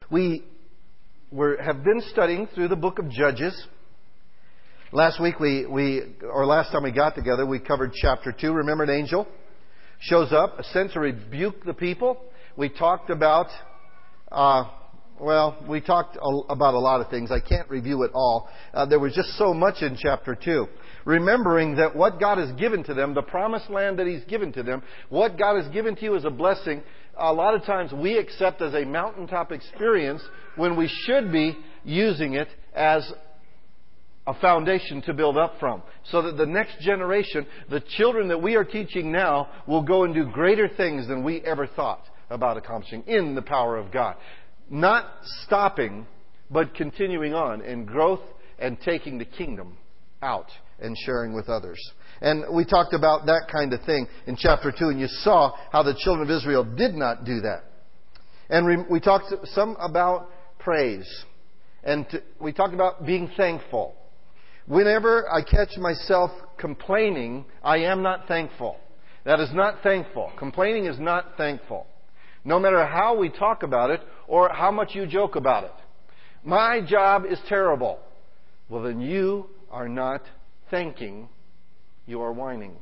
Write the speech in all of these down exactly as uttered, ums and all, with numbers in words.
We were, have been studying through the book of Judges. Last week we, we, or last time we got together, we covered chapter two. Remember, an angel shows up, sent to rebuke the people. We talked about, uh, well, we talked a, about a lot of things. I can't review it all. Uh, there was just so much in chapter two. Remembering that what God has given to them, the promised land that He's given to them, what God has given to you as a blessing, a lot of times we accept as a mountaintop experience when we should be using it as a foundation to build up from. So that the next generation, the children that we are teaching now, will go and do greater things than we ever thought about accomplishing in the power of God. Not stopping, but continuing on in growth and taking the kingdom out and sharing with others. And we talked about that kind of thing in chapter two, and you saw how the children of Israel did not do that. And we talked some about praise. And we talked about being thankful. Whenever I catch myself complaining, I am not thankful. That is not thankful. Complaining is not thankful. No matter how we talk about it or how much you joke about it. My job is terrible. Well, then you are not thanking. You are whining.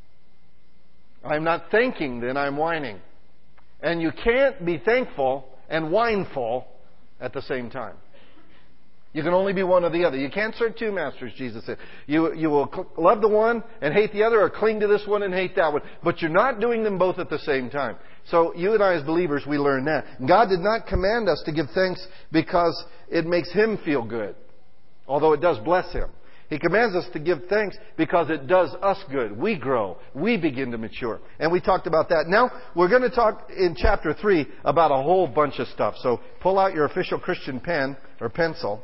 I'm not thanking, then I'm whining. And you can't be thankful and whineful at the same time. You can only be one or the other. You can't serve two masters, Jesus said. You, you will cl- love the one and hate the other, or cling to this one and hate that one. But you're not doing them both at the same time. So you and I as believers, we learn that. God did not command us to give thanks because it makes Him feel good. Although it does bless Him. He commands us to give thanks because it does us good. We grow. We begin to mature. And we talked about that. Now, we're going to talk in chapter three about a whole bunch of stuff. So pull out your official Christian pen or pencil.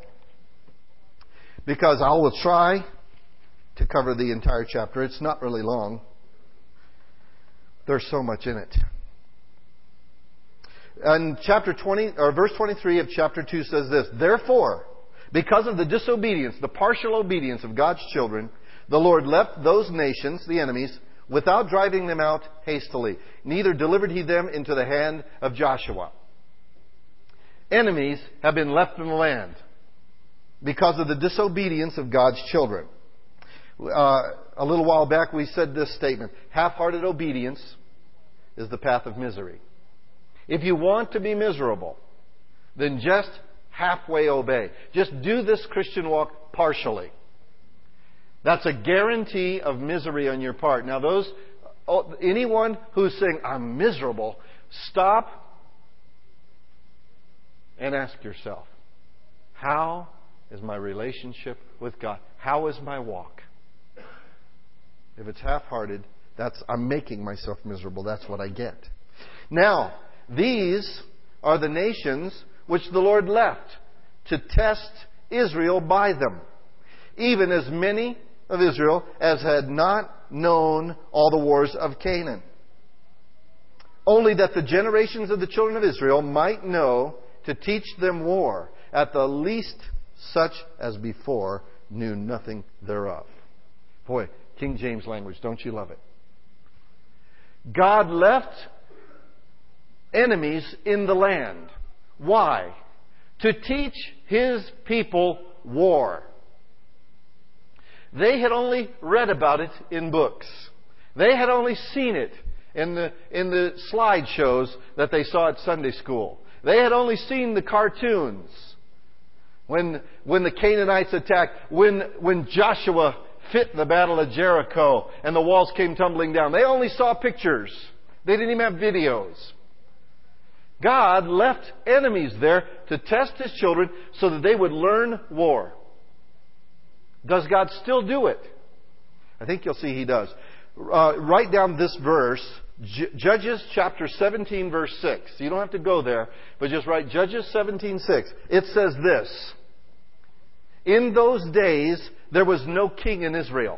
Because I will try to cover the entire chapter. It's not really long. There's so much in it. And chapter twenty, or verse twenty-three of chapter two says this: Therefore, because of the disobedience, the partial obedience of God's children, the Lord left those nations, the enemies, without driving them out hastily. Neither delivered He them into the hand of Joshua. Enemies have been left in the land because of the disobedience of God's children. Uh, a little while back we said this statement: half-hearted obedience is the path of misery. If you want to be miserable, then just halfway obey. Just do this Christian walk partially. That's a guarantee of misery on your part. Now those, anyone who's saying, I'm miserable, stop and ask yourself, how is my relationship with God? How is my walk? If it's half-hearted, that's, I'm making myself miserable. That's what I get. Now, these are the nations which the Lord left to test Israel by them. Even as many of Israel as had not known all the wars of Canaan. Only that the generations of the children of Israel might know to teach them war, at the least such as before knew nothing thereof. Boy, King James language, don't you love it? God left enemies in the land. Why? To teach His people war. They had only read about it in books. They had only seen it in the, in the slideshows that they saw at Sunday school. They had only seen the cartoons. When, when the Canaanites attacked, when, when Joshua fit the battle of Jericho and the walls came tumbling down. They only saw pictures. They didn't even have videos. God left enemies there to test His children so that they would learn war. Does God still do it? I think you'll see He does. Uh, write down this verse, J- Judges chapter seventeen, verse six. You don't have to go there, but just write Judges seventeen, six. It says this: In those days there was no king in Israel,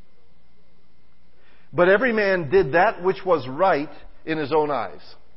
but every man did that which was right in his own eyes.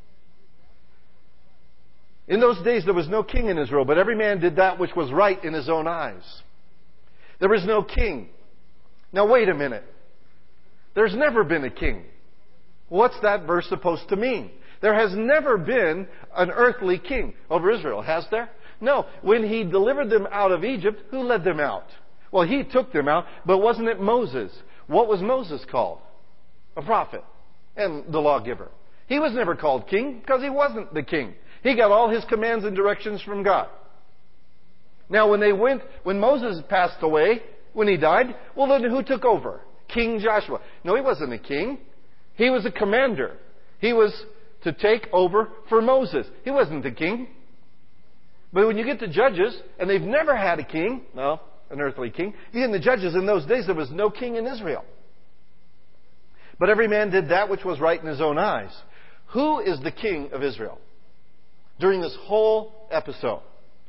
In those days there was no king in Israel, but every man did that which was right in his own eyes. There was no king. Now wait a minute. There's never been a king. What's that verse supposed to mean? There has never been an earthly king over Israel, has there? No. When He delivered them out of Egypt, who led them out? Well, He took them out, but wasn't it Moses? What was Moses called? A prophet and the lawgiver. He was never called king because he wasn't the king. He got all his commands and directions from God. Now, when they went, when Moses passed away, when he died, well, then who took over? King Joshua. No, he wasn't a king. He was a commander. He was to take over for Moses. He wasn't the king. But when you get to Judges, and they've never had a king, well, an earthly king, you get in the Judges, in those days there was no king in Israel. But every man did that which was right in his own eyes. Who is the king of Israel during this whole episode?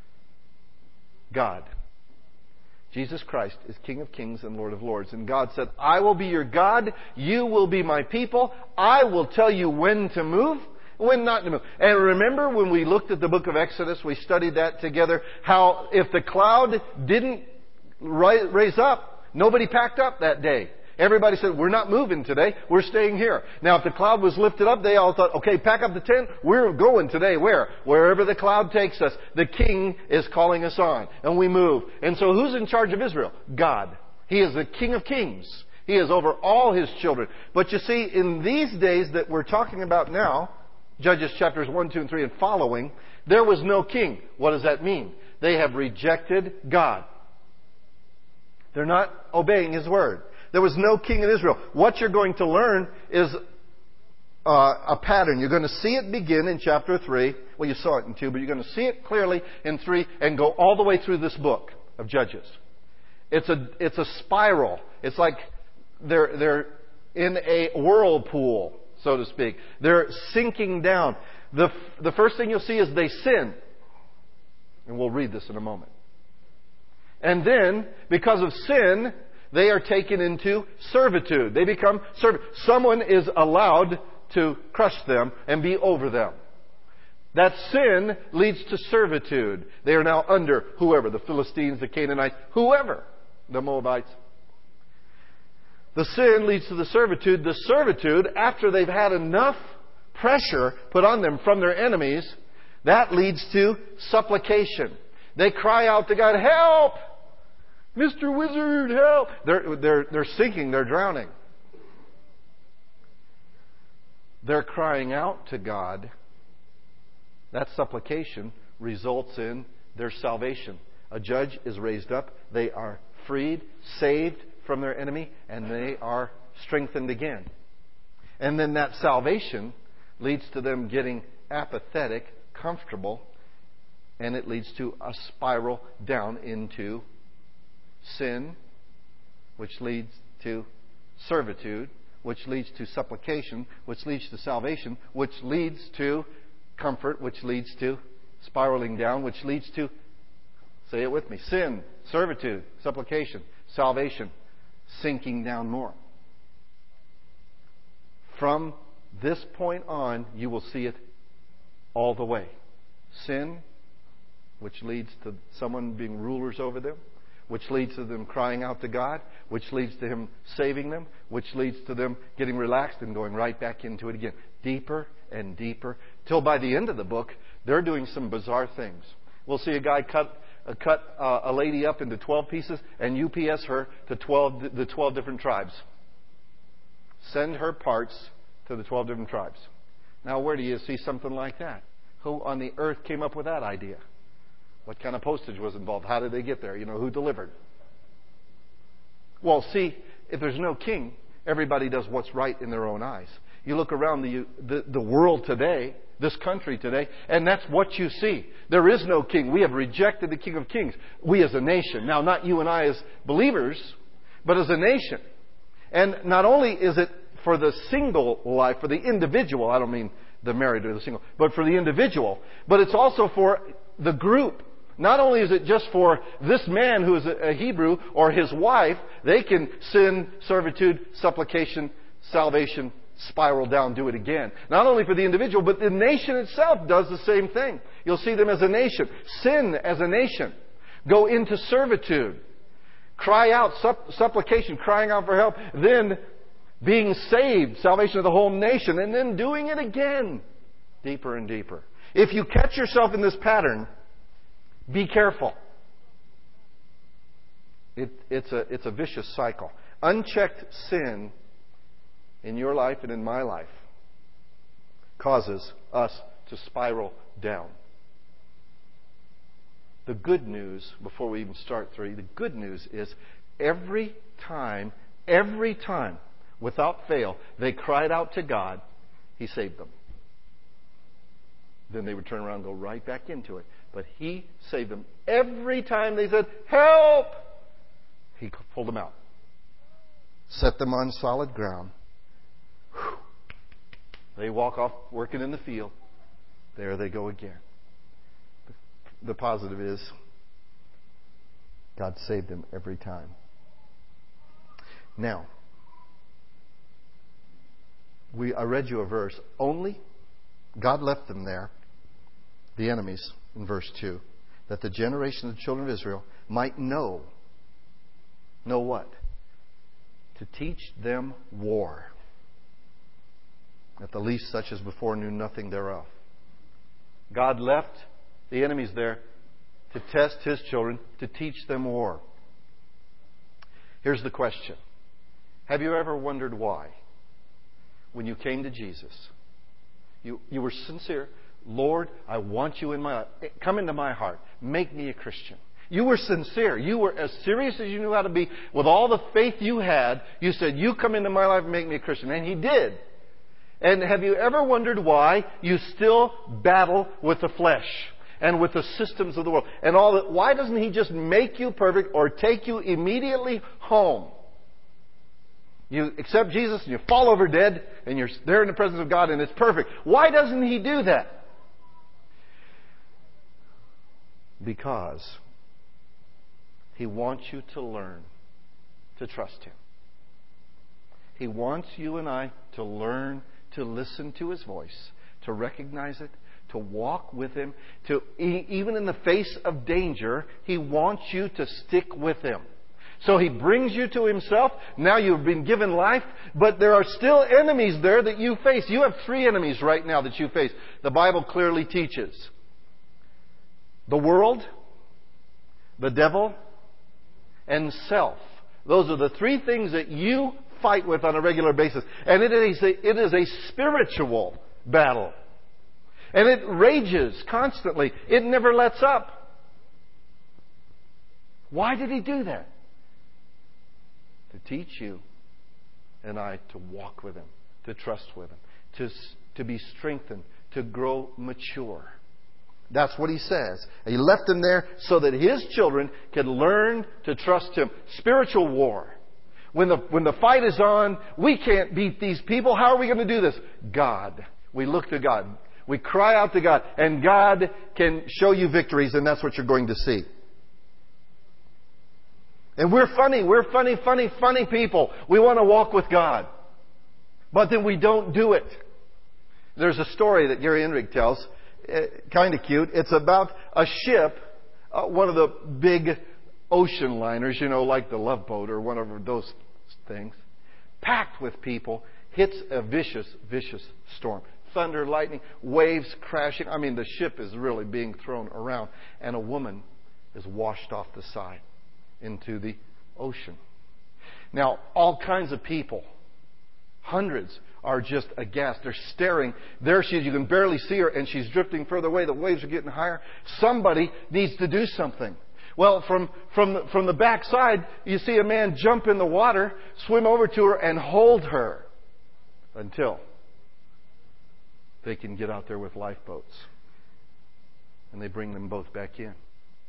God. Jesus Christ is King of kings and Lord of lords. And God said, I will be your God. You will be my people. I will tell you when to move, when not to move. And remember when we looked at the book of Exodus, we studied that together, how if the cloud didn't raise up, nobody packed up that day. Everybody said, we're not moving today. We're staying here. Now, if the cloud was lifted up, they all thought, okay, pack up the tent. We're going today. Where? Wherever the cloud takes us. The King is calling us on. And we move. And so who's in charge of Israel? God. He is the King of kings. He is over all His children. But you see, in these days that we're talking about now, Judges chapters one, two, and three and following, there was no king. What does that mean? They have rejected God. They're not obeying His word. There was no king in Israel. What you're going to learn is uh, a pattern. You're going to see it begin in chapter three. Well, you saw it in two, but you're going to see it clearly in three and go all the way through this book of Judges. It's a it's a spiral. It's like they're they're in a whirlpool, so to speak. They're sinking down. The the first thing you'll see is they sin, and we'll read this in a moment. And then, because of sin, they are taken into servitude. They become servants. Someone is allowed to crush them and be over them. That sin leads to servitude. They are now under whoever, the Philistines, the Canaanites, whoever, the Moabites. The sin leads to the servitude. The servitude, after they've had enough pressure put on them from their enemies, that leads to supplication. They cry out to God, help! Mister Wizard, help! They're, they're, they're sinking, they're drowning. They're crying out to God. That supplication results in their salvation. A judge is raised up. They are freed, saved from their enemy, and they are strengthened again. And then that salvation leads to them getting apathetic, comfortable, and it leads to a spiral down into sin, which leads to servitude, which leads to supplication, which leads to salvation, which leads to comfort, which leads to spiraling down, which leads to, say it with me, sin, servitude, supplication, salvation, sinking down more. From this point on, you will see it all the way. Sin, which leads to someone being rulers over them, which leads to them crying out to God, which leads to Him saving them, which leads to them getting relaxed and going right back into it again. Deeper and deeper, till by the end of the book, they're doing some bizarre things. We'll see a guy cut uh, cut uh, a lady up into twelve pieces and U P S her to twelve the twelve different tribes. Send her parts to the twelve different tribes. Now, where do you see something like that? Who on the earth came up with that idea? What kind of postage was involved? How did they get there? You know, who delivered? Well, see, if there's no king, everybody does what's right in their own eyes. You look around the, the, the world today, this country today, and that's what you see. There is no king. We have rejected the King of Kings. We as a nation. Now, not you and I as believers, but as a nation. And not only is it for the single life, for the individual, I don't mean the married or the single, but for the individual, but it's also for the group. Not only is it just for this man who is a Hebrew or his wife, they can sin, servitude, supplication, salvation, spiral down, do it again. Not only for the individual, but the nation itself does the same thing. You'll see them as a nation. Sin as a nation. Go into servitude. Cry out, supp- supplication, crying out for help. Then being saved, salvation of the whole nation. And then doing it again. Deeper and deeper. If you catch yourself in this pattern, be careful. It, it's a, it's a vicious cycle. Unchecked sin in your life and in my life causes us to spiral down. The good news, before we even start three, the good news is every time, every time, without fail, they cried out to God, He saved them. Then they would turn around and go right back into it. But He saved them. Every time they said, help! He pulled them out. Set them on solid ground. Whew. They walk off working in the field. There they go again. The positive is God saved them every time. Now, we I read you a verse. Only God left them there, the enemies, in verse two, that the generation of the children of Israel might know. Know what? To teach them war. At the least such as before knew nothing thereof. God left the enemies there to test His children, to teach them war. Here's the question. Have you ever wondered why? When you came to Jesus, you, you were sincere. Lord, I want you in my life. Come into my heart. Make me a Christian. You were sincere. You were as serious as you knew how to be. With all the faith you had, you said, you come into my life and make me a Christian. And He did. And have you ever wondered why you still battle with the flesh and with the systems of the world and all that? Why doesn't He just make you perfect or take you immediately home? You accept Jesus and you fall over dead and you're there in the presence of God and it's perfect. Why doesn't He do that? Because He wants you to learn to trust Him. He wants you and I to learn to listen to His voice, to recognize it, to walk with Him, to even in the face of danger, He wants you to stick with Him. So He brings you to Himself. Now you've been given life, but there are still enemies there that you face. You have three enemies right now that you face. The Bible clearly teaches. The world, the devil, and self. Those are the three things that you fight with on a regular basis. And it is a, it is a spiritual battle. And it rages constantly. It never lets up. Why did He do that? To teach you and I to walk with Him, to trust with Him, to, to be strengthened, to grow mature. That's what He says. He left them there so that His children could learn to trust Him. Spiritual war. When the, when the fight is on, we can't beat these people. How are we going to do this? God. We look to God. We cry out to God. And God can show you victories, and that's what you're going to see. And we're funny. We're funny, funny, funny people. We want to walk with God. But then we don't do it. There's a story that Gary Enrig tells. Kind of cute. It's about a ship, uh, one of the big ocean liners, you know, like the Love Boat or one of those things, packed with people, hits a vicious, vicious storm. Thunder, lightning, waves crashing. I mean, the ship is really being thrown around. And a woman is washed off the side into the ocean. Now, all kinds of people, hundreds, are just aghast. They're staring. There she is. You can barely see her, and she's drifting further away. The waves are getting higher. Somebody needs to do something. Well, from from the, from the backside, you see a man jump in the water, swim over to her, and hold her until they can get out there with lifeboats. And they bring them both back in.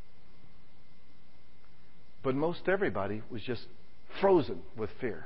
But most everybody was just frozen with fear.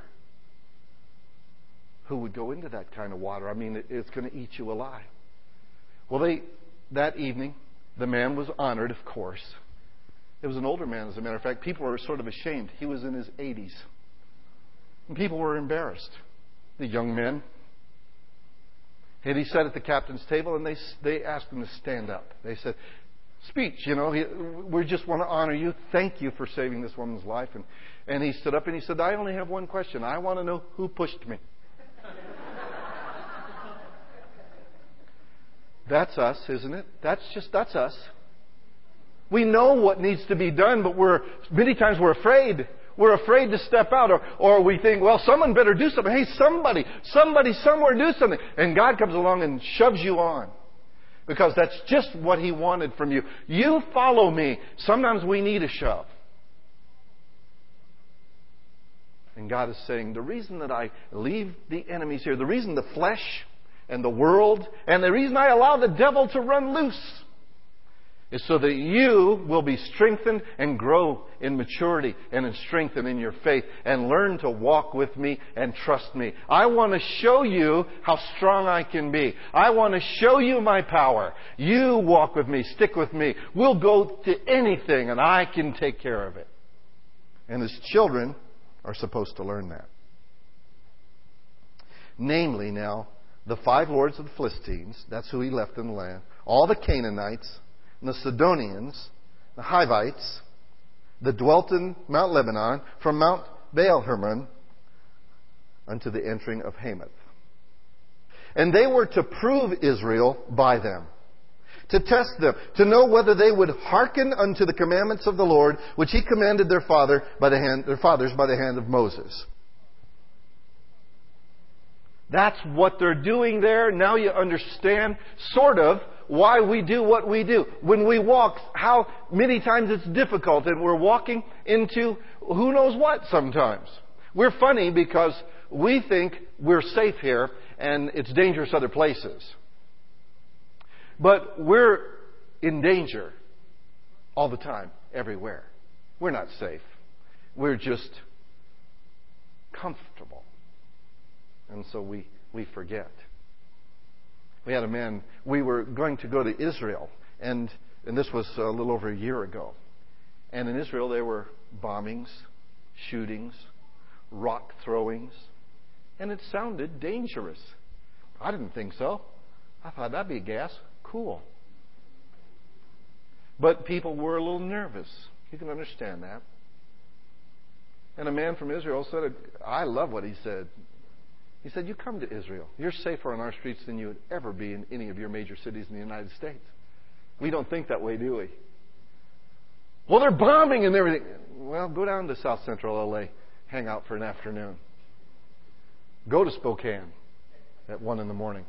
Who would go into that kind of water? I mean, it's going to eat you alive. Well, they that evening, the man was honored, of course. It was an older man, as a matter of fact. People were sort of ashamed. He was in his eighties. And people were embarrassed. The young men. And he sat at the captain's table, and they they asked him to stand up. They said, speech, you know, he, we just want to honor you. Thank you for saving this woman's life. And, and he stood up and he said, I only have one question. I want to know who pushed me. That's us, isn't it? That's just, that's us. We know what needs to be done, but we're, many times we're afraid. We're afraid to step out, or, or we think, well, someone better do something. Hey, somebody, somebody somewhere do something. And God comes along and shoves you on. Because that's just what He wanted from you. You follow me. Sometimes we need a shove. And God is saying, the reason that I leave the enemies here, the reason the flesh and the world, and the reason I allow the devil to run loose, is so that you will be strengthened and grow in maturity and in strength and in your faith and learn to walk with me and trust me. I want to show you how strong I can be. I want to show you my power. You walk with me, stick with me. We'll go to anything and I can take care of it. And His children are supposed to learn that. Namely now, the five lords of the Philistines, that's who He left in the land, all the Canaanites, and the Sidonians, the Hivites, that dwelt in Mount Lebanon, from Mount Baal Hermon unto the entering of Hamath. And they were to prove Israel by them, to test them, to know whether they would hearken unto the commandments of the Lord, which He commanded their father by the hand, their fathers by the hand of Moses. That's what they're doing there. Now you understand, sort of, why we do what we do. When we walk, how many times it's difficult, and we're walking into who knows what sometimes. We're funny because we think we're safe here and it's dangerous other places. But we're in danger all the time, everywhere. We're not safe. We're just comfortable. And so we, we forget. We had a man, we were going to go to Israel, and, and this was a little over a year ago. And in Israel there were bombings, shootings, rock throwings, and it sounded dangerous. I didn't think so. I thought that'd be gas. Cool. But people were a little nervous. You can understand that. And a man from Israel said, I love what he said. He said, you come to Israel. You're safer on our streets than you would ever be in any of your major cities in the United States. We don't think that way, do we? Well, they're bombing and everything. Well, go down to South Central L A. Hang out for an afternoon. Go to Spokane at one in the morning.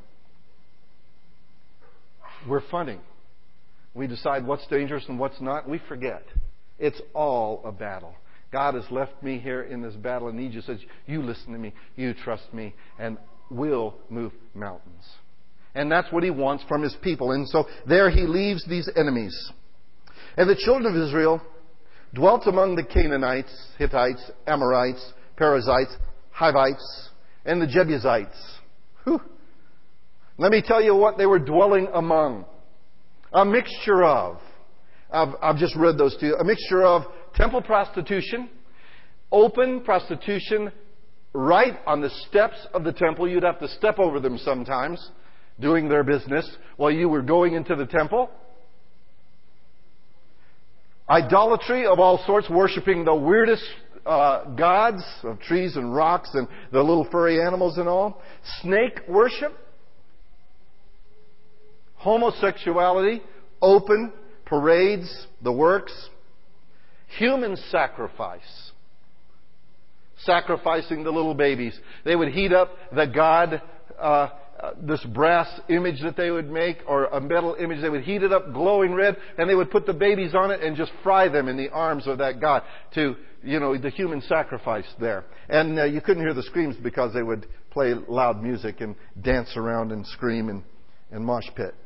We're funny. We decide what's dangerous and what's not. We forget. It's all a battle. God has left me here in this battle, and He just says, you listen to me, you trust me, and we'll move mountains. And that's what He wants from His people. And so there He leaves these enemies. And the children of Israel dwelt among the Canaanites, Hittites, Amorites, Perizzites, Hivites, and the Jebusites. Whew. Let me tell you what they were dwelling among. A mixture of, I've, I've just read those to you, a mixture of temple prostitution, open prostitution right on the steps of the temple. You'd have to step over them sometimes, doing their business while you were going into the temple. Idolatry of all sorts, worshiping the weirdest uh, gods of trees and rocks and the little furry animals and all. Snake worship. Homosexuality, open, parades, the works. Human sacrifice. Sacrificing the little babies. They would heat up the god, uh, uh, this brass image that they would make, or a metal image. They would heat it up glowing red, and they would put the babies on it and just fry them in the arms of that god to, you know, the human sacrifice there. And uh, you couldn't hear the screams because they would play loud music and dance around and scream and, and mosh pit.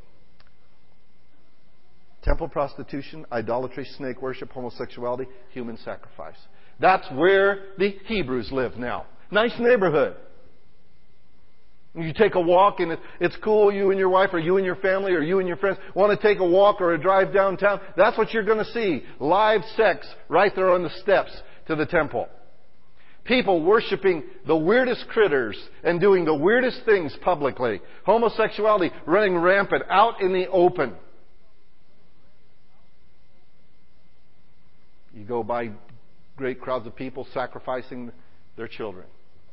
Temple prostitution, idolatry, snake worship, homosexuality, human sacrifice. That's where the Hebrews live now. Nice neighborhood. You take a walk and it's cool, you and your wife or you and your family or you and your friends want to take a walk or a drive downtown. That's what you're going to see. Live sex right there on the steps to the temple. People worshiping the weirdest critters and doing the weirdest things publicly. Homosexuality running rampant out in the open. You go by great crowds of people sacrificing their children.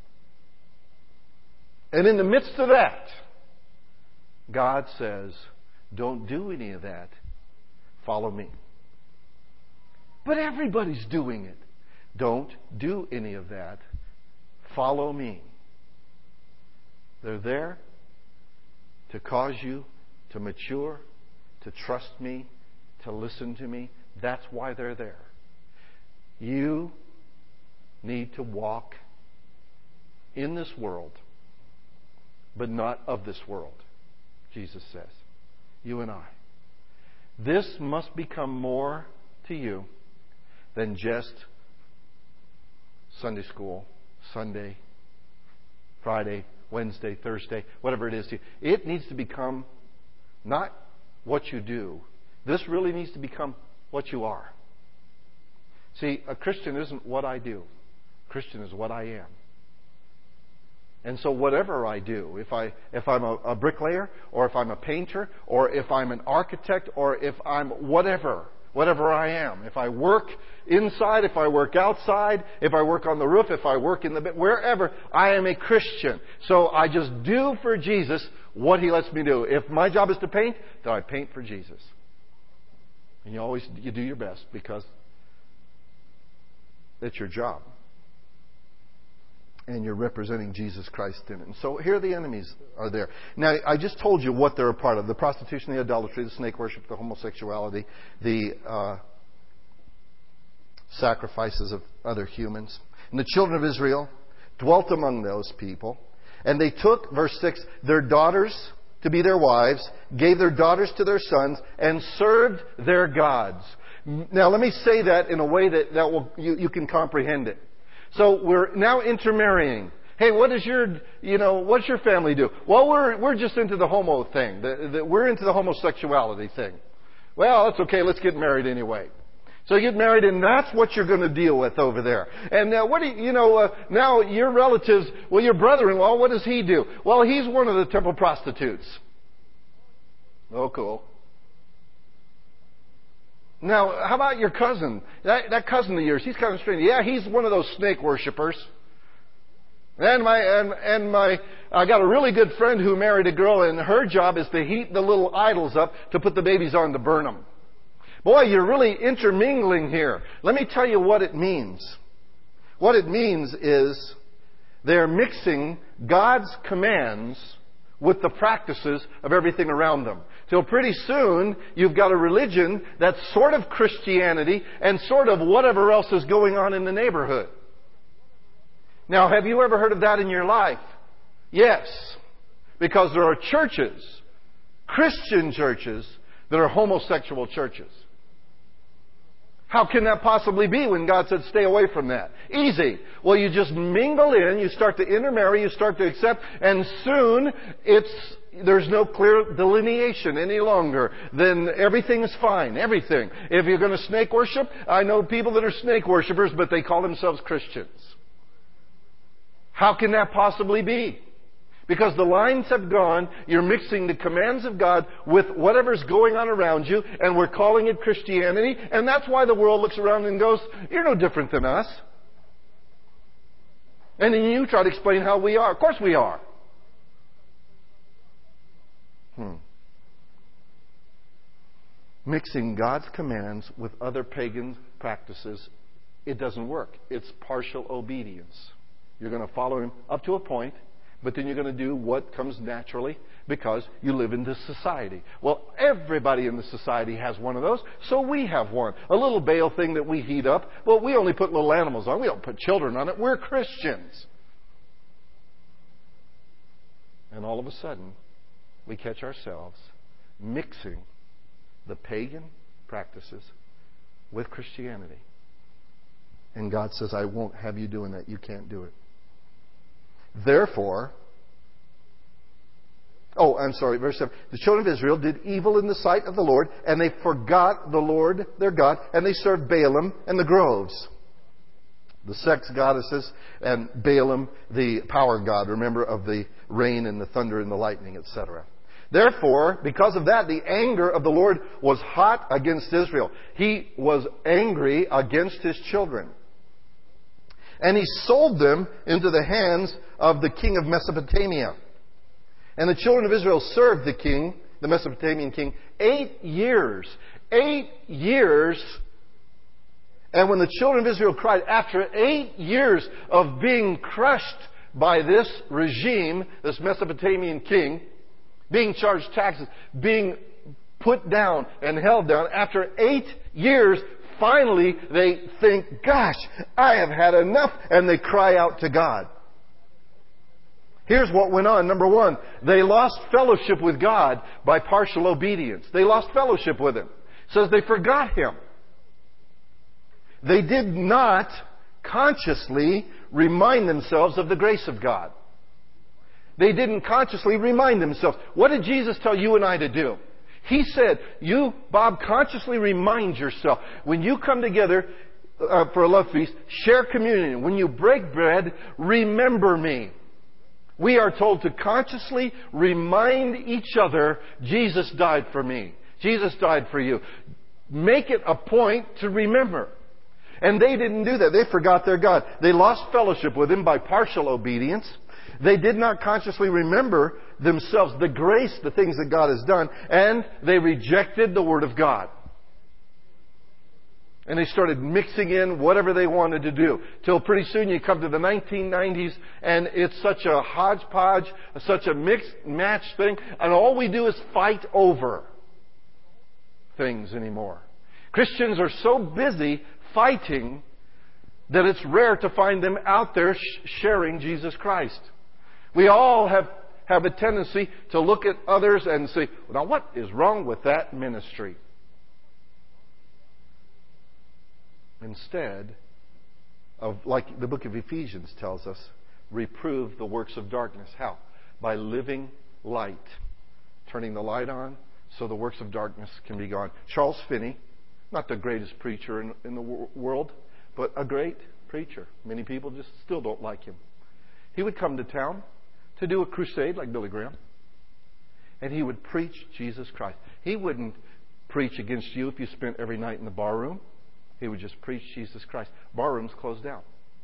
And in the midst of that, God says, Don't do any of that. Follow me. But everybody's doing it. Don't do any of that. Follow me. They're there to cause you to mature, to trust me, to listen to me. That's why they're there. You need to walk in this world, but not of this world, Jesus says. You and I. This must become more to you than just Sunday school, Sunday, Friday, Wednesday, Thursday, whatever it is to you. It needs to become not what you do. This really needs to become what you are. See, a Christian isn't what I do. A Christian is what I am. And so whatever I do, if, I, if I'm a, a bricklayer, or if I'm a painter, or if I'm an architect, or if I'm whatever, whatever I am, if I work inside, if I work outside, if I work on the roof, if I work in the bed, wherever, I am a Christian. So I just do for Jesus what He lets me do. If my job is to paint, then I paint for Jesus. And you always you do your best because it's your job. And you're representing Jesus Christ in it. And so here the enemies are there. Now, I just told you what they're a part of. The prostitution, the adultery, the snake worship, the homosexuality, the uh, sacrifices of other humans. And the children of Israel dwelt among those people. And they took, verse six, their daughters to be their wives, gave their daughters to their sons, and served their gods. Now, let me say that in a way that, that will, you, you can comprehend it. So we're now intermarrying. Hey, what does your, you know, what's your family do? Well, we're we're just into the homo thing. The, the, we're into the homosexuality thing. Well, that's okay. Let's get married anyway. So you get married, and that's what you're going to deal with over there. And uh, what do you, you know? Uh, now your relatives. Well, your brother-in-law. What does he do? Well, he's one of the temple prostitutes. Oh, cool. Now, how about your cousin? That, that cousin of yours, he's kind of strange. Yeah, he's one of those snake worshipers. And my and and my, I got a really good friend who married a girl, and her job is to heat the little idols up to put the babies on to burn them. Boy, you're really intermingling here. Let me tell you what it means. What it means is they're mixing God's commands with the practices of everything around them. Till pretty soon, you've got a religion that's sort of Christianity and sort of whatever else is going on in the neighborhood. Now, have you ever heard of that in your life? Yes. Because there are churches, Christian churches, that are homosexual churches. How can that possibly be when God said stay away from that? Easy. Well, you just mingle in, you start to intermarry, you start to accept, and soon it's there's no clear delineation any longer. Then everything is fine. Everything. If you're going to snake worship, I know people that are snake worshipers, but they call themselves Christians. How can that possibly be? Because the lines have gone, you're mixing the commands of God with whatever's going on around you, and we're calling it Christianity, and that's why the world looks around and goes, you're no different than us. And then you try to explain how we are. Of course we are. Hmm. Mixing God's commands with other pagan practices, it doesn't work. It's partial obedience. You're going to follow Him up to a point, but then you're going to do what comes naturally because you live in this society. Well, everybody in the society has one of those, so we have one. A little Baal thing that we heat up. Well, we only put little animals on. We don't put children on it. We're Christians. And all of a sudden, we catch ourselves mixing the pagan practices with Christianity. And God says, I won't have you doing that. You can't do it. Therefore, oh, I'm sorry, verse seven. The children of Israel did evil in the sight of the Lord, and they forgot the Lord their God, and they served Baalim and the groves. The sex goddesses, and Baalim, the power god, remember, of the rain and the thunder and the lightning, et cetera. Therefore, because of that, the anger of the Lord was hot against Israel. He was angry against His children. And He sold them into the hands of the king of Mesopotamia. And the children of Israel served the king, the Mesopotamian king, eight years. Eight years. And when the children of Israel cried, after eight years of being crushed by this regime, this Mesopotamian king, being charged taxes, being put down and held down, after eight years, finally they think, gosh, I have had enough, and they cry out to God. Here's what went on. Number one, they lost fellowship with God by partial obedience. They lost fellowship with Him. It says they forgot Him. They did not consciously remind themselves of the grace of God. They didn't consciously remind themselves. What did Jesus tell you and I to do? He said, you, Bob, consciously remind yourself. When you come together uh, for a love feast, share communion. When you break bread, remember me. We are told to consciously remind each other, Jesus died for me. Jesus died for you. Make it a point to remember. And they didn't do that. They forgot their God. They lost fellowship with Him by partial obedience. They did not consciously remember themselves the grace, the things that God has done, and they rejected the Word of God. And they started mixing in whatever they wanted to do. Till pretty soon you come to the nineteen nineties and it's such a hodgepodge, such a mixed match thing, and all we do is fight over things anymore. Christians are so busy fighting that it's rare to find them out there sh- sharing Jesus Christ. We all have, have a tendency to look at others and say, now what is wrong with that ministry? Instead of, like the book of Ephesians tells us, reprove the works of darkness. How? By living light. Turning the light on so the works of darkness can be gone. Charles Finney, not the greatest preacher in, in the wor- world, but a great preacher. Many people just still don't like him. He would come to town to do a crusade like Billy Graham. And he would preach Jesus Christ. He wouldn't preach against you if you spent every night in the bar room. He would just preach Jesus Christ. Bar rooms closed down.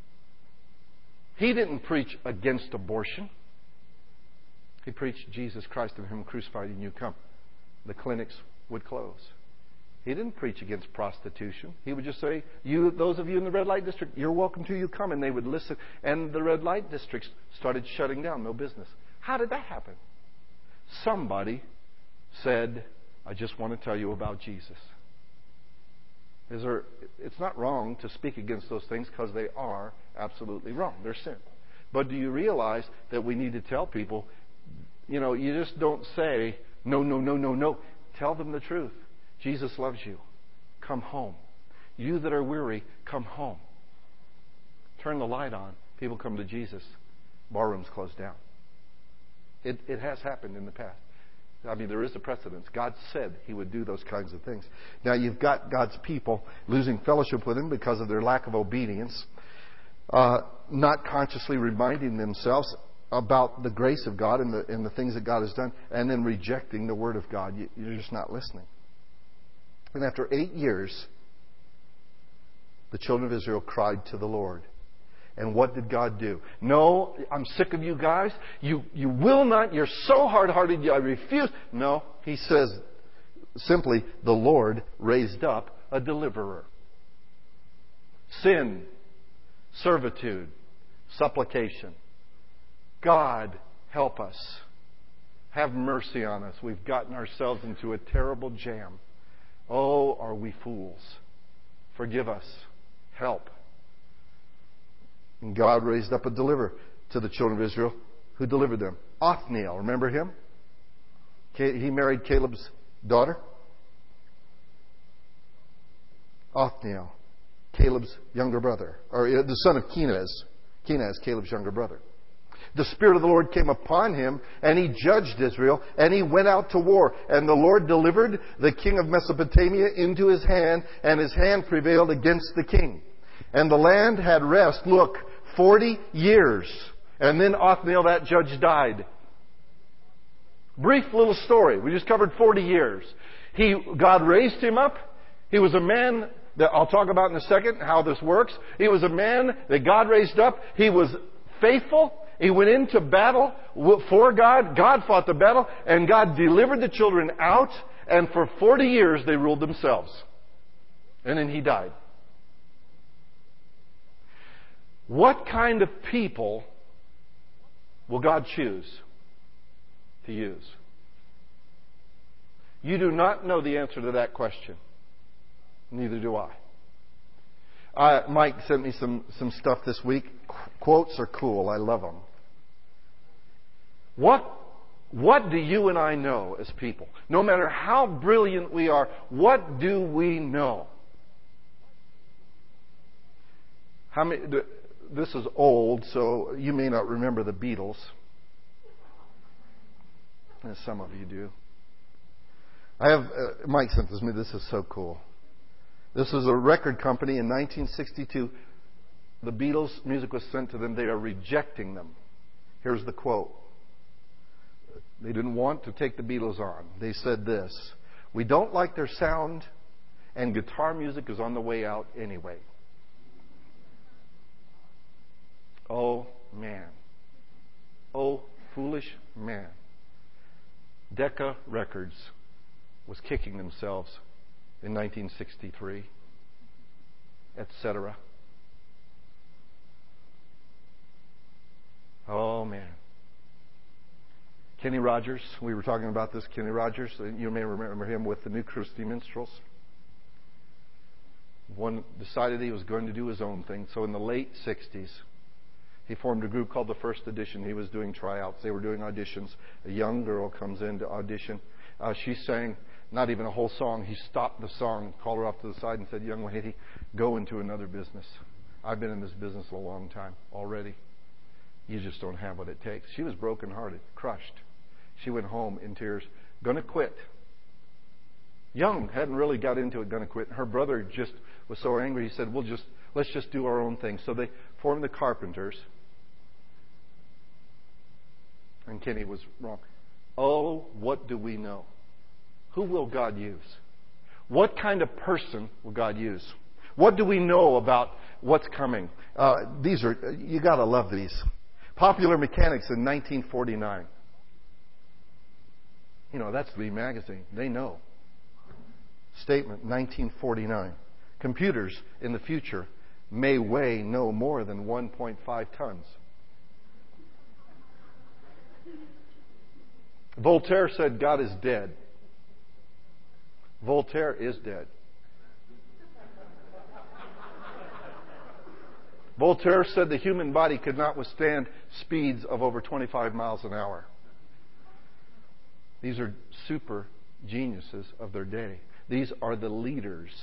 He didn't preach against abortion. He preached Jesus Christ and Him crucified and you come. The clinics would close. He didn't preach against prostitution. He would just say, "You, those of you in the red light district, you're welcome to. You come." And they would listen. And the red light districts started shutting down. No business. How did that happen? Somebody said, "I just want to tell you about Jesus." Is there, it's not wrong to speak against those things because they are absolutely wrong. They're sin. But do you realize that we need to tell people, you know, you just don't say, no, no, no, no, no. Tell them the truth. Jesus loves you. Come home. You that are weary, come home. Turn the light on. People come to Jesus. Barrooms close down. It, it has happened in the past. I mean, there is a precedence. God said He would do those kinds of things. Now, you've got God's people losing fellowship with Him because of their lack of obedience, uh, not consciously reminding themselves about the grace of God and the, and the things that God has done, and then rejecting the Word of God. You, you're just not listening. And after eight years, the children of Israel cried to the Lord. And what did God do? No, I'm sick of you guys. You, you will not. You're so hard-hearted. I refuse. No, He says simply, the Lord raised up a deliverer. Sin, servitude, supplication. God, help us. Have mercy on us. We've gotten ourselves into a terrible jam. Oh, are we fools? Forgive us. Help. And God raised up a deliverer to the children of Israel who delivered them. Othniel, remember him? He married Caleb's daughter. Othniel, Caleb's younger brother, or the son of Kenaz. Kenaz, Caleb's younger brother. The Spirit of the Lord came upon him, and he judged Israel, and he went out to war. And the Lord delivered the king of Mesopotamia into his hand, and his hand prevailed against the king. And the land had rest, look, forty years. And then Othniel, that judge, died. Brief little story. We just covered forty years. He, God raised him up. He was a man that I'll talk about in a second how this works. He was a man that God raised up. He was faithful. He went into battle for God. God fought the battle, and God delivered the children out, and for forty years they ruled themselves. And then he died. What kind of people will God choose to use? You do not know the answer to that question. Neither do I. Uh, Mike sent me some, some stuff this week. Qu- quotes are cool. I love them. What, what do you and I know as people? No matter how brilliant we are, what do we know? How many? This is old, so you may not remember the Beatles. And some of you do. I have, uh, Mike sent this to me. This is so cool. This was a record company in nineteen sixty-two. The Beatles' music was sent to them. They are rejecting them. Here's the quote. They didn't want to take the Beatles on. They said this: "We don't like their sound, and guitar music is on the way out anyway." Oh, man. Oh, foolish man. Decca Records was kicking themselves in nineteen sixty-three, et cetera. Oh, man. Kenny Rogers, we were talking about this, Kenny Rogers. You may remember him with the New Christy Minstrels. One decided he was going to do his own thing. So in the late sixties, he formed a group called the First Edition. He was doing tryouts. They were doing auditions. A young girl comes in to audition. Uh, she sang not even a whole song. He stopped the song, called her off to the side and said, "Young lady, go into another business. I've been in this business a long time already. You just don't have what it takes." She was brokenhearted, crushed. She went home in tears, gonna quit. Young, hadn't really got into it, gonna quit. Her brother just was so angry, he said, "We'll just, let's just do our own thing." So they formed the Carpenters. And Kenny was wrong. Oh, what do we know? Who will God use? What kind of person will God use? What do we know about what's coming? Uh, these are, you gotta love these. Popular Mechanics in nineteen forty-nine. You know, that's the magazine. They know. Statement, nineteen forty-nine. Computers in the future may weigh no more than one point five tons. Voltaire said God is dead. Voltaire is dead. Voltaire said the human body could not withstand speeds of over twenty-five miles an hour. These are super geniuses of their day. These are the leaders.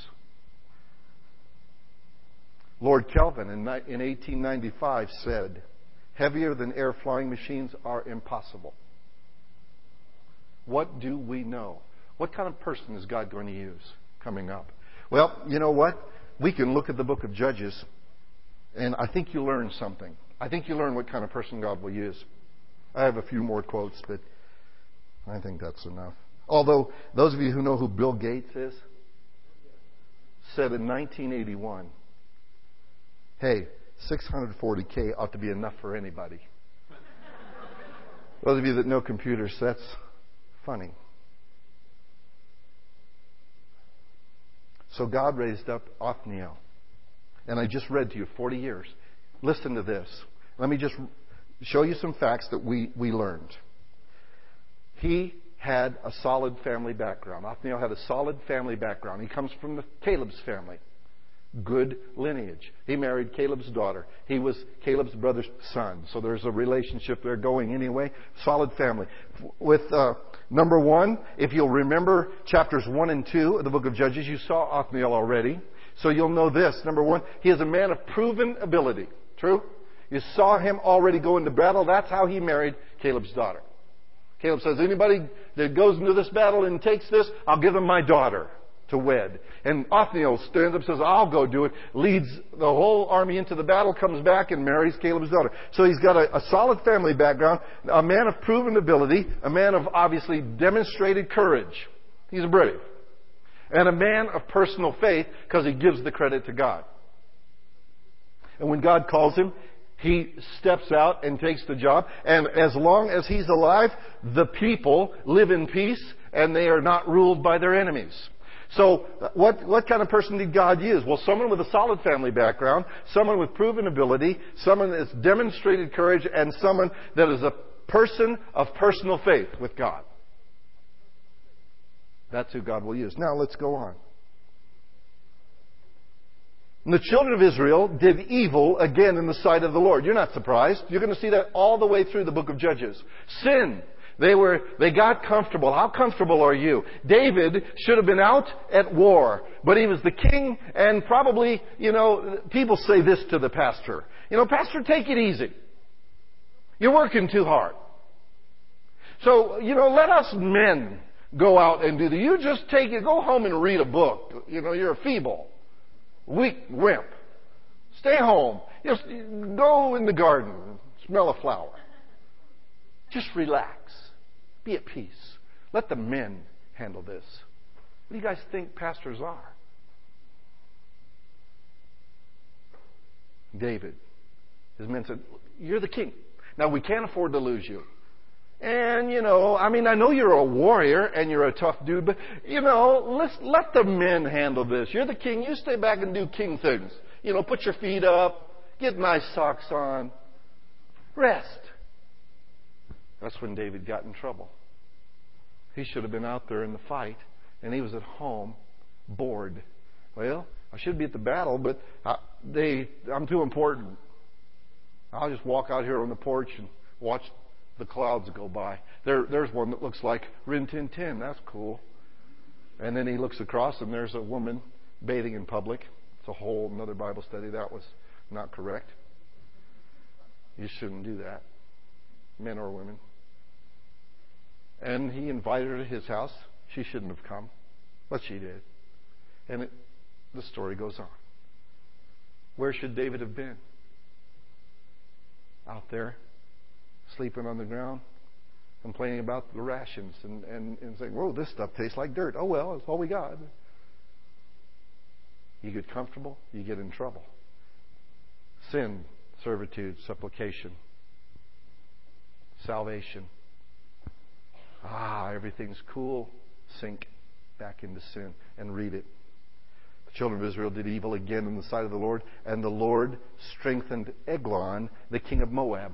Lord Kelvin in eighteen ninety-five said, "Heavier than air flying machines are impossible." What do we know? What kind of person is God going to use coming up? Well, you know what? We can look at the book of Judges, and I think you learn something. I think you learn what kind of person God will use. I have a few more quotes, but I think that's enough. Although, those of you who know who Bill Gates is, said in nineteen eighty-one, "Hey, six hundred forty K ought to be enough for anybody." Those of you that know computers, that's funny. So God raised up Othniel. And I just read to you forty years. Listen to this. Let me just show you some facts that we, we learned. He had a solid family background. Othniel had a solid family background. He comes from the Caleb's family. Good lineage. He married Caleb's daughter. He was Caleb's brother's son. So there's a relationship there going anyway. Solid family. With uh, number one, if you'll remember chapters one and two of the book of Judges, you saw Othniel already. So you'll know this. Number one, he is a man of proven ability. True? You saw him already go into battle. That's how he married Caleb's daughter. Caleb says, anybody that goes into this battle and takes this, I'll give him my daughter to wed. And Othniel stands up and says, I'll go do it, leads the whole army into the battle, comes back and marries Caleb's daughter. So he's got a, a solid family background, a man of proven ability, a man of obviously demonstrated courage. He's brave. And a man of personal faith because he gives the credit to God. And when God calls him, he steps out and takes the job. And as long as he's alive, the people live in peace and they are not ruled by their enemies. So what, what kind of person did God use? Well, someone with a solid family background, someone with proven ability, someone that's demonstrated courage, and someone that is a person of personal faith with God. That's who God will use. Now let's go on. And the children of Israel did evil again in the sight of the Lord. You're not surprised. You're going to see that all the way through the book of Judges. Sin. They were, they got comfortable. How comfortable are you? David should have been out at war, but he was the king, and probably, you know, people say this to the pastor. You know, pastor, take it easy. You're working too hard. So, you know, let us men go out and do the, you just take it, go home and read a book. You know, you're a feeble, weak wimp. Stay home. Just go in the garden, smell a flower. Just relax. Be at peace. Let the men handle this. What do you guys think pastors are? David, his men said, you're the king. Now, we can't afford to lose you. And, you know, I mean, I know you're a warrior and you're a tough dude, but, you know, let's let the men handle this. You're the king. You stay back and do king things. You know, put your feet up, get nice socks on, rest. That's when David got in trouble. He should have been out there in the fight, and he was at home, bored. Well, I should be at the battle, but I, they, I'm too important. I'll just walk out here on the porch and watch the clouds go by. There, there's one that looks like Rin Tin Tin. That's cool. And then he looks across, and there's a woman bathing in public. It's a whole another Bible study. That was not correct. You shouldn't do that, men or women. And he invited her to his house. She shouldn't have come, but she did. And it, the story goes on. Where should David have been? Out there, sleeping on the ground, complaining about the rations and, and, and saying, whoa, this stuff tastes like dirt. Oh, well, it's all we got. You get comfortable, you get in trouble. Sin, servitude, supplication, salvation. Ah, everything's cool. Sink back into sin and read it. The children of Israel did evil again in the sight of the Lord, and the Lord strengthened Eglon, the king of Moab,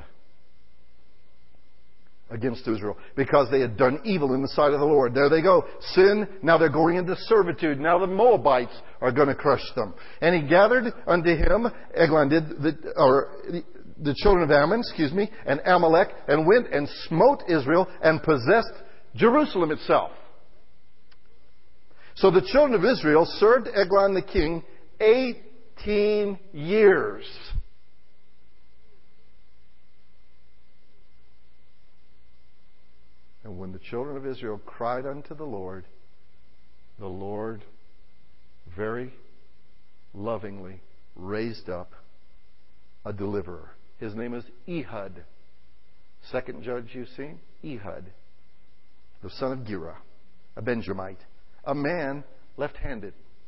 against Israel, because they had done evil in the sight of the Lord. There they go. Sin. Now they're going into servitude. Now the Moabites are going to crush them. And he gathered unto him, Eglon did, the, or the children of Ammon, excuse me, and Amalek, and went and smote Israel and possessed Jerusalem itself. So the children of Israel served Eglon the king eighteen years. And when the children of Israel cried unto the Lord, the Lord very lovingly raised up a deliverer. His name is Ehud. Second judge you've seen? Ehud, the son of Gera, a Benjamite, a man left-handed.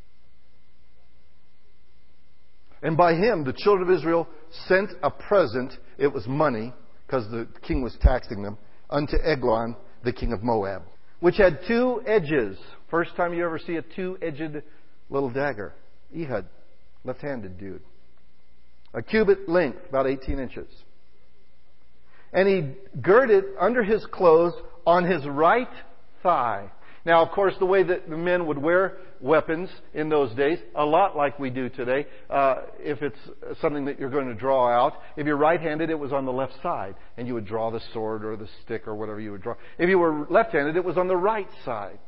And by him, the children of Israel sent a present. It was money, because the king was taxing them, unto Eglon, the king of Moab, which had two edges. First time you ever see a two-edged little dagger. Ehud, left-handed dude. A cubit length, about eighteen inches. And he girded under his clothes on his right thigh. Now, of course, the way that the men would wear weapons in those days, a lot like we do today, uh, if it's something that you're going to draw out. If you're right-handed, it was on the left side, and you would draw the sword or the stick or whatever you would draw. If you were left-handed, it was on the right side.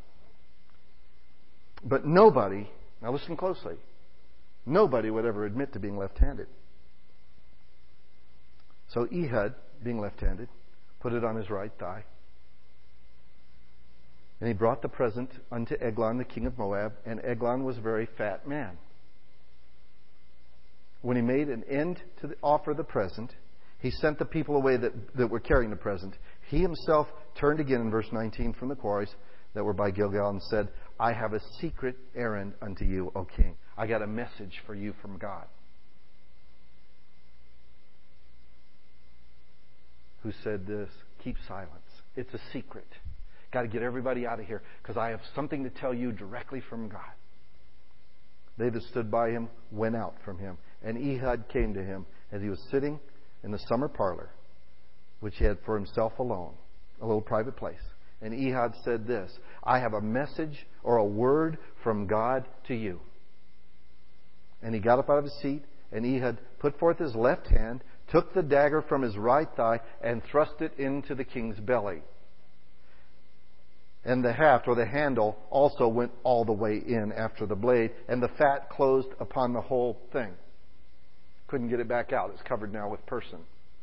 But nobody, now listen closely, nobody would ever admit to being left-handed. So Ehud, being left-handed, put it on his right thigh. And he brought the present unto Eglon, the king of Moab, and Eglon was a very fat man. When he made an end to the, offer the present, he sent the people away that, that were carrying the present. He himself turned again in verse nineteen from the quarries that were by Gilgal and said, I have a secret errand unto you, O king. I got a message for you from God. who said this, keep silence. It's a secret. Got to get everybody out of here because I have something to tell you directly from God. They that stood by him went out from him. And Ehud came to him as he was sitting in the summer parlor, which he had for himself alone, a little private place. And Ehud said this, I have a message or a word from God to you. And he got up out of his seat, and Ehud put forth his left hand, took the dagger from his right thigh, and thrust it into the king's belly. And the haft or the handle also went all the way in after the blade, and the fat closed upon the whole thing. Couldn't get it back out. It's covered now with person.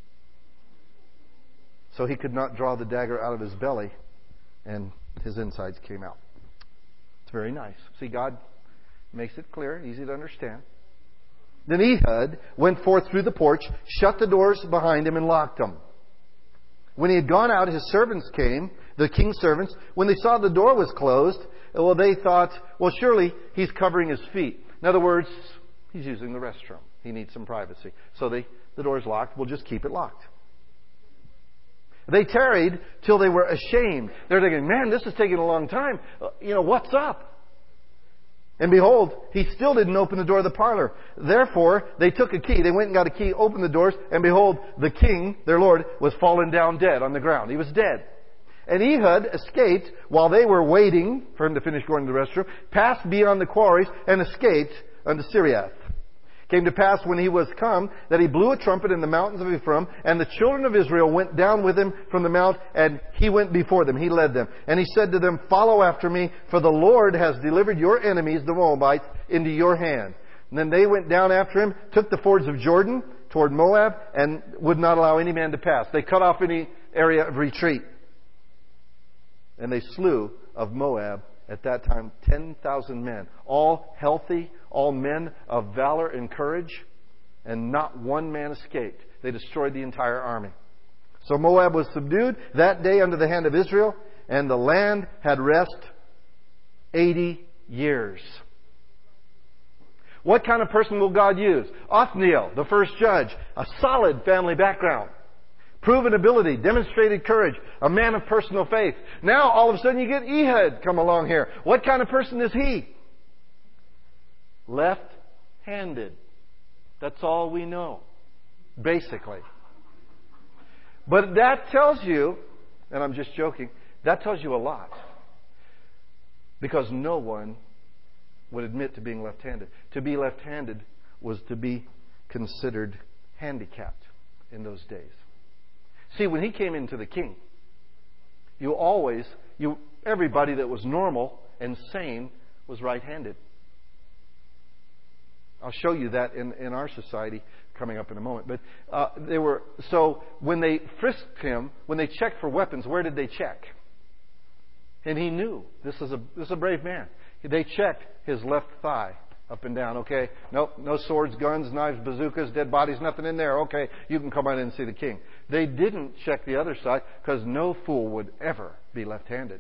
So he could not draw the dagger out of his belly, and his insides came out. It's very nice. See, God makes it clear, easy to understand. Then Ehud went forth through the porch, shut the doors behind him, and locked them. When he had gone out, his servants came, the king's servants. When they saw the door was closed, well, they thought, well, surely he's covering his feet. In other words, he's using the restroom. He needs some privacy. So they, the door's locked. We'll just keep it locked. They tarried till they were ashamed. They're thinking, man, this is taking a long time. Uh, you know, what's up? And behold, he still didn't open the door of the parlor. Therefore, they took a key. They went and got a key, opened the doors, and behold, the king, their lord, was fallen down dead on the ground. He was dead. And Ehud escaped while they were waiting for him to finish going to the restroom, passed beyond the quarries, and escaped unto Siriath. Came to pass when he was come that he blew a trumpet in the mountains of Ephraim, and the children of Israel went down with him from the mount, and he went before them. He led them. And he said to them, follow after me, for the Lord has delivered your enemies, the Moabites, into your hand. And then they went down after him, took the fords of Jordan toward Moab, and would not allow any man to pass. They cut off any area of retreat. And they slew of Moab at that time ten thousand men, all healthy, all men of valor and courage, and not one man escaped. They destroyed the entire army. So Moab was subdued that day under the hand of Israel, and the land had rest eighty years. What kind of person will God use? Othniel, the first judge, a solid family background, proven ability, demonstrated courage, a man of personal faith. Now, all of a sudden, you get Ehud come along here. What kind of person is he? Left-handed. That's all we know, basically. But that tells you, and I'm just joking, that tells you a lot. Because no one would admit to being left-handed. To be left-handed was to be considered handicapped in those days. See, when he came into the king, you always, you everybody that was normal and sane was right-handed. I'll show you that in, in our society coming up in a moment. But uh, they were so when they frisked him, when they checked for weapons, where did they check? And he knew this is a this is a brave man. They checked his left thigh up and down. Okay, nope, no swords, guns, knives, bazookas, dead bodies, nothing in there. Okay, you can come on in and see the king. They didn't check the other side because no fool would ever be left-handed.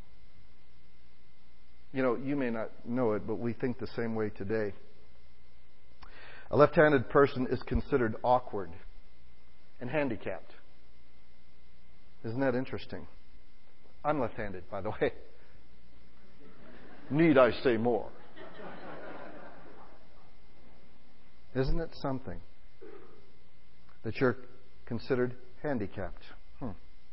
You know, you may not know it, but we think the same way today. A left-handed person is considered awkward and handicapped. Isn't that interesting? I'm left-handed, by the way. Need I say more? Isn't it something that you're considered handicapped? Hmm.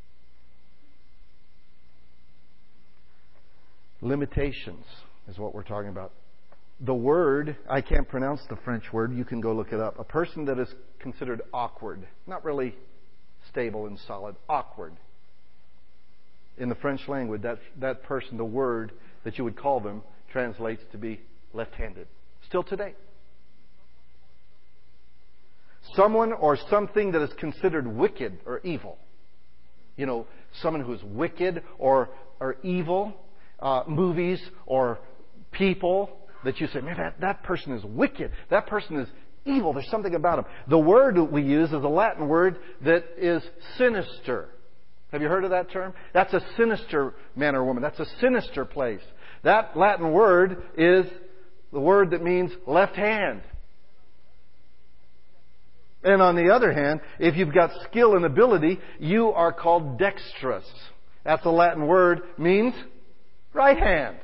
Limitations is what we're talking about. The word, I can't pronounce the French word. You can go look it up. A person that is considered awkward. Not really stable and solid. Awkward. In the French language, that, that person, the word that you would call them, translates to be left-handed. Still today. Someone or something that is considered wicked or evil. You know, someone who is wicked or, or evil. Uh, movies or people that you say, man, that, that person is wicked. That person is evil. There's something about him. The word that we use is a Latin word that is sinister. Have you heard of that term? That's a sinister man or woman. That's a sinister place. That Latin word is the word that means left hand. And on the other hand, if you've got skill and ability, you are called dexterous. That's a Latin word, means right hand.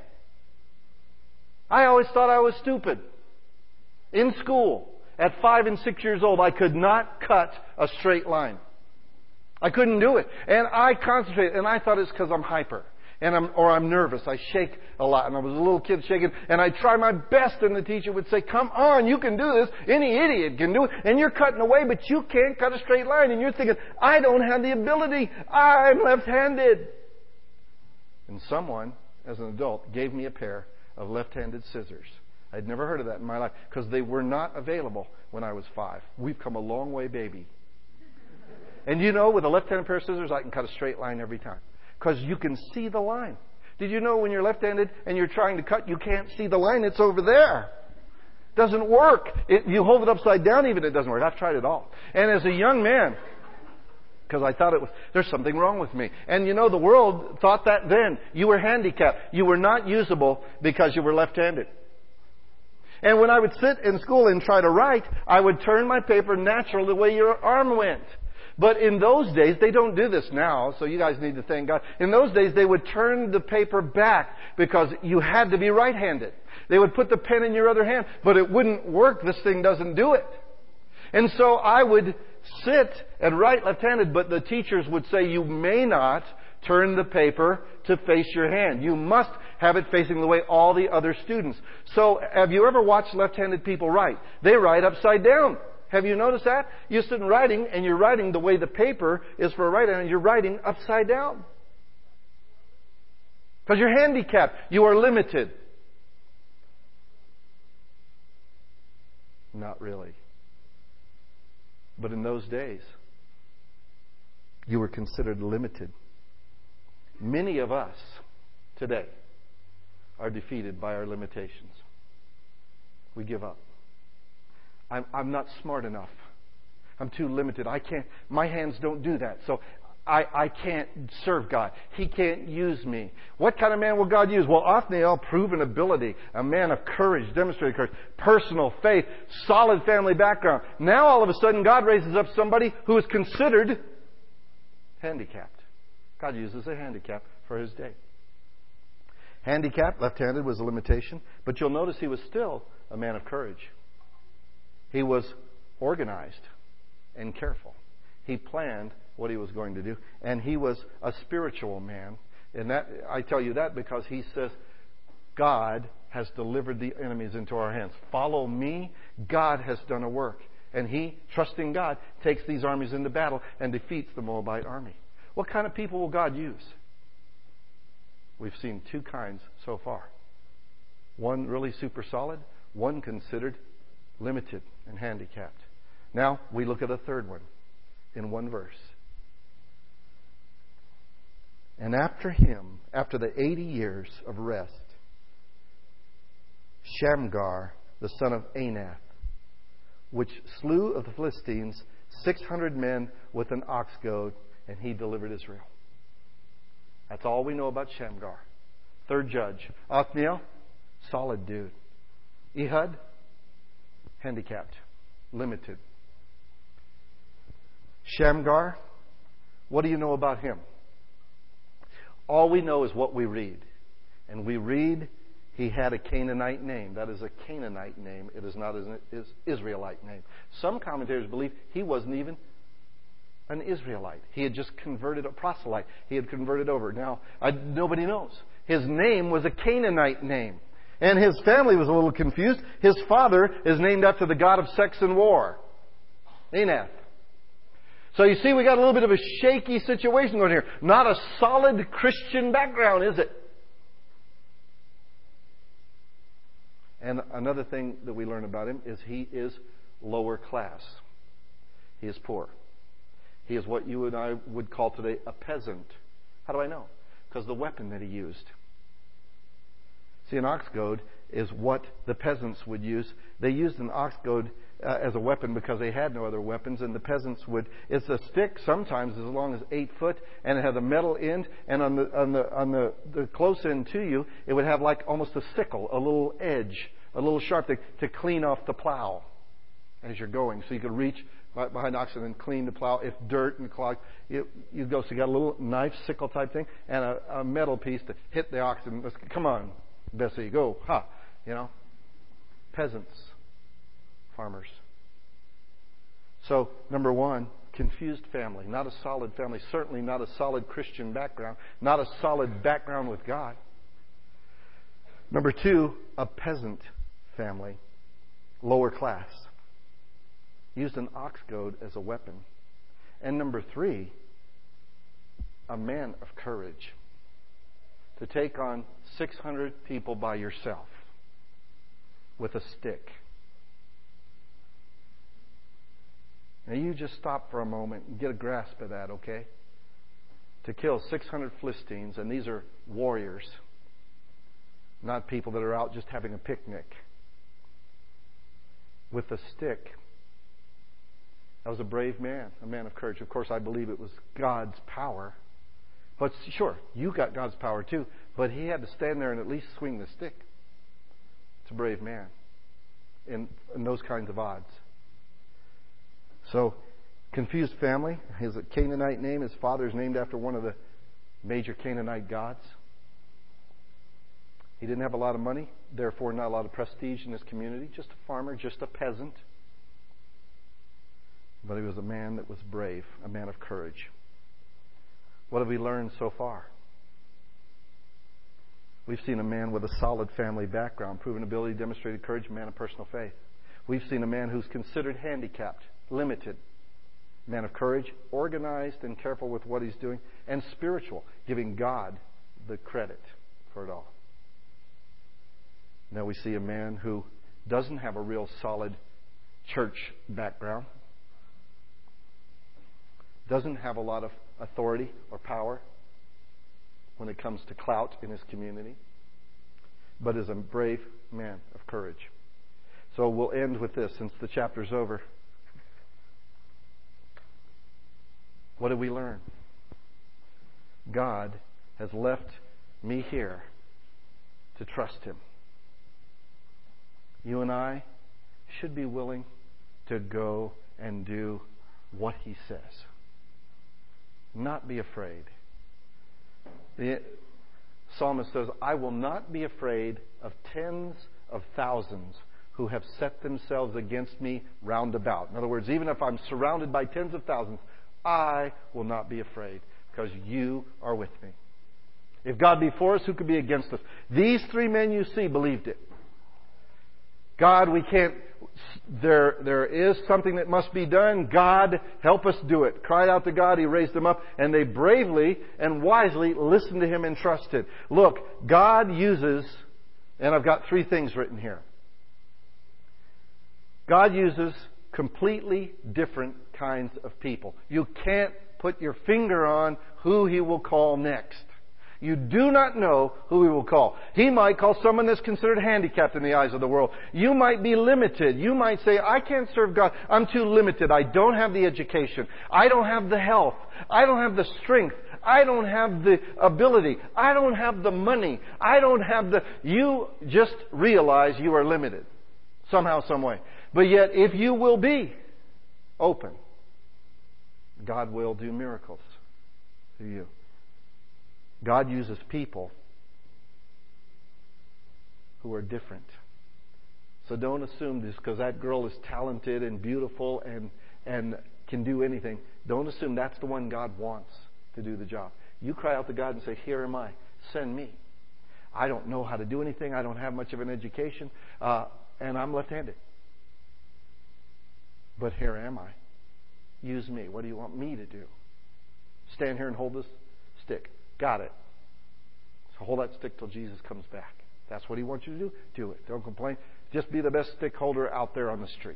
I always thought I was stupid. In school, at five and six years old, I could not cut a straight line. I couldn't do it. And I concentrated, and I thought it's because I'm hyper. And I'm, or I'm nervous. I shake a lot. And I was a little kid shaking. And I try my best. And the teacher would say, come on, you can do this. Any idiot can do it. And you're cutting away, but you can't cut a straight line. And you're thinking, I don't have the ability. I'm left-handed. And someone, as an adult, gave me a pair of left-handed scissors. I'd never heard of that in my life. Because they were not available when I was five. We've come a long way, baby. And you know, with a left-handed pair of scissors, I can cut a straight line every time. Because you can see the line. Did you know when you're left-handed and you're trying to cut, you can't see the line? It's over there. Doesn't work. It, you hold it upside down, even it doesn't work. I've tried it all. And as a young man, because I thought it was, there's something wrong with me. And you know, the world thought that then. You were handicapped. You were not usable because you were left-handed. And when I would sit in school and try to write, I would turn my paper natural the way your arm went. But in those days, they don't do this now, so you guys need to thank God. In those days, they would turn the paper back because you had to be right-handed. They would put the pen in your other hand, but it wouldn't work. This thing doesn't do it. And so I would sit and write left-handed, but the teachers would say, you may not turn the paper to face your hand. You must have it facing the way all the other students. So have you ever watched left-handed people write? They write upside down. Have you noticed that? You're sitting writing, and you're writing the way the paper is for a right hand, and you're writing upside down. Because you're handicapped. You are limited. Not really. But in those days, you were considered limited. Many of us today are defeated by our limitations. We give up. I'm, I'm not smart enough. I'm too limited. I can't, my hands don't do that. So I, I can't serve God. He can't use me. What kind of man will God use? Well, Othniel, proven ability, a man of courage, demonstrated courage, personal faith, solid family background. Now all of a sudden God raises up somebody who is considered handicapped. God uses a handicap for his day. Handicapped, left-handed, was a limitation. But you'll notice he was still a man of courage. He was organized and careful. He planned what he was going to do. And he was a spiritual man. And that I tell you that because he says, God has delivered the enemies into our hands. Follow me. God has done a work. And he, trusting God, takes these armies into battle and defeats the Moabite army. What kind of people will God use? We've seen two kinds so far. One really super solid. One considered limited and handicapped. Now we look at a third one in one verse. And after him, after the eighty years of rest, Shamgar, the son of Anath, which slew of the Philistines six hundred men with an ox goad, and he delivered Israel. That's all we know about Shamgar. Third judge. Othniel, solid dude. Ehud, handicapped, limited. Shamgar, what do you know about him? All we know is what we read. And we read he had a Canaanite name. That is a Canaanite name. It is not an Israelite name. Some commentators believe he wasn't even an Israelite. He had just converted, a proselyte. He had converted over. Now, I, nobody knows. His name was a Canaanite name. And his family was a little confused. His father is named after the god of sex and war, Anath. So you see, we got a little bit of a shaky situation going here. Not a solid Christian background, is it? And another thing that we learn about him is he is lower class. He is poor. He is what you and I would call today a peasant. How do I know? Because the weapon that he used. See, an ox goad is what the peasants would use. They used an ox goad uh, as a weapon because they had no other weapons, and the peasants would. It's a stick, sometimes as long as eight foot, and it had a metal end, and on the on the on the, the close end to you, it would have like almost a sickle, a little edge, a little sharp thing to clean off the plow. as you're going. So you could reach right behind the oxen and clean the plow. If dirt and clog, you, you go. So you got a little knife, sickle type thing, and a, a metal piece to hit the oxen. Let's, come on, Bessie, go. Ha. You know. Peasants. Farmers. So, number one, confused family. Not a solid family. Certainly not a solid Christian background. Not a solid background with God. Number two, a peasant family. Lower class. Used an ox goad as a weapon. And number three, a man of courage. To take on six hundred people by yourself with a stick. Now you just stop for a moment and get a grasp of that, okay? To kill six hundred Philistines, and these are warriors, not people that are out just having a picnic. With a stick. That was a brave man, a man of courage. Of course, I believe it was God's power. But sure, you got God's power too, but he had to stand there and at least swing the stick. It's a brave man in, in those kinds of odds. So, confused family. His Canaanite name, his father's named after one of the major Canaanite gods. He didn't have a lot of money, therefore not a lot of prestige in his community. Just a farmer, just a peasant. But he was a man that was brave, a man of courage. What have we learned so far? We've seen a man with a solid family background, proven ability, demonstrated courage, a man of personal faith. We've seen a man who's considered handicapped, limited, man of courage, organized and careful with what he's doing, and spiritual, giving God the credit for it all. Now we see a man who doesn't have a real solid church background, doesn't have a lot of authority or power when it comes to clout in his community, but is a brave man of courage. So we'll end with this since the chapter's over. What did we learn? God has left me here to trust Him. You and I should be willing to go and do what He says. Not be afraid. The psalmist says, I will not be afraid of tens of thousands who have set themselves against me round about. In other words, even if I'm surrounded by tens of thousands, I will not be afraid because you are with me. If God be for us, who could be against us? These three men you see believed it. God, we can't, there, there is something that must be done. God, help us do it. Cried out to God, He raised them up, and they bravely and wisely listened to Him and trusted. Look, God uses, and I've got three things written here. God uses completely different kinds of people. You can't put your finger on who He will call next. You do not know who He will call. He might call someone that's considered handicapped in the eyes of the world. You might be limited. You might say, I can't serve God. I'm too limited. I don't have the education. I don't have the health. I don't have the strength. I don't have the ability. I don't have the money. I don't have the... You just realize you are limited. Somehow, some way. But yet, if you will be open, God will do miracles through you. God uses people who are different. So don't assume just because that girl is talented and beautiful and, and can do anything, don't assume that's the one God wants to do the job. You cry out to God and say, here am I. Send me. I don't know how to do anything. I don't have much of an education. Uh, and I'm left-handed. But here am I. Use me. What do you want me to do? Stand here and hold this stick. Got it. So hold that stick till Jesus comes back. That's what He wants you to do. Do it. Don't complain. Just be the best stick holder out there on the street.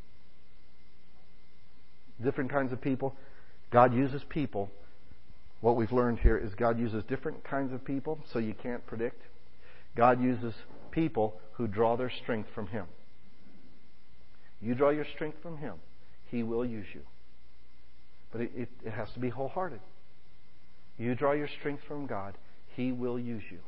Different kinds of people. God uses people. What we've learned here is God uses different kinds of people, so you can't predict. God uses people who draw their strength from Him. You draw your strength from Him, He will use you. But it, it, it has to be wholehearted. You draw your strength from God, He will use you.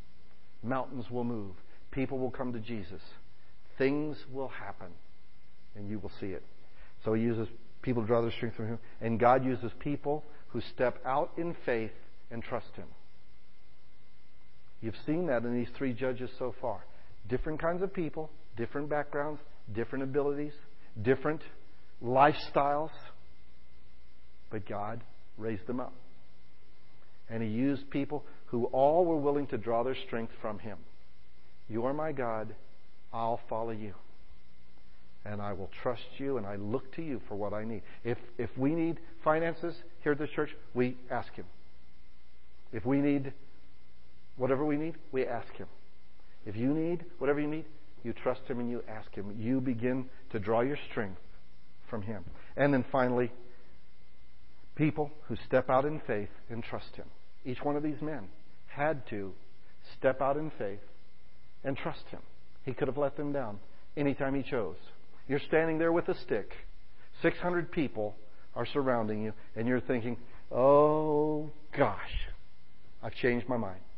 Mountains will move. People will come to Jesus. Things will happen and you will see it. So He uses people to draw their strength from Him. And God uses people who step out in faith and trust Him. You've seen that in these three judges so far. Different kinds of people, different backgrounds, different abilities, different lifestyles. But God raised them up. And He used people who all were willing to draw their strength from Him. You are my God. I'll follow you. And I will trust you, and I look to you for what I need. If if we need finances here at this church, we ask Him. If we need whatever we need, we ask Him. If you need whatever you need, you trust Him and you ask Him. You begin to draw your strength from Him. And then finally, people who step out in faith and trust Him. Each one of these men had to step out in faith and trust Him. He could have let them down anytime He chose. You're standing there with a stick. six hundred people are surrounding you, and you're thinking, oh, gosh, I've changed my mind.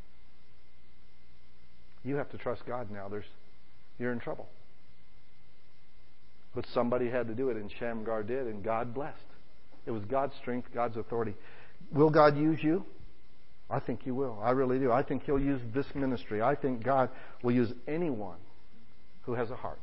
You have to trust God now. There's, you're in trouble. But somebody had to do it, and Shamgar did, and God blessed. It was God's strength, God's authority. Will God use you? I think He will. I really do. I think He'll use this ministry. I think God will use anyone who has a heart.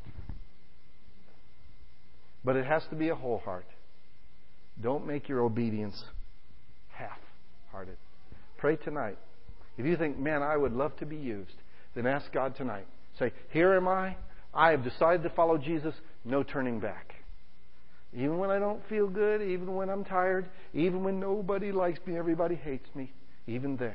But it has to be a whole heart. Don't make your obedience half-hearted. Pray tonight. If you think, man, I would love to be used, then ask God tonight. Say, here am I. I have decided to follow Jesus. No turning back. Even when I don't feel good, even when I'm tired, even when nobody likes me, everybody hates me, even then.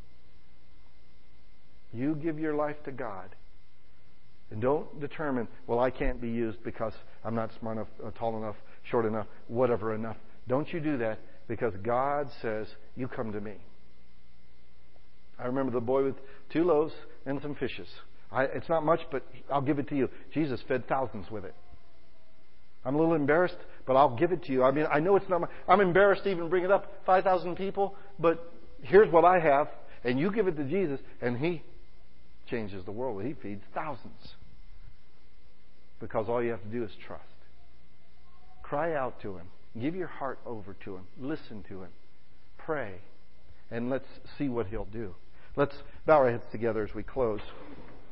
You give your life to God. And don't determine, well, I can't be used because I'm not smart enough, uh, tall enough, short enough, whatever enough. Don't you do that, because God says, you come to me. I remember the boy with two loaves and some fishes. I, it's not much, but I'll give it to you. Jesus fed thousands with it. I'm a little embarrassed, but I'll give it to you. I mean, I know it's not my... I'm embarrassed to even bring it up. five thousand people, but here's what I have, and you give it to Jesus, and He changes the world. He feeds thousands. Because all you have to do is trust. Cry out to Him. Give your heart over to Him. Listen to Him. Pray. And let's see what He'll do. Let's bow our heads together as we close.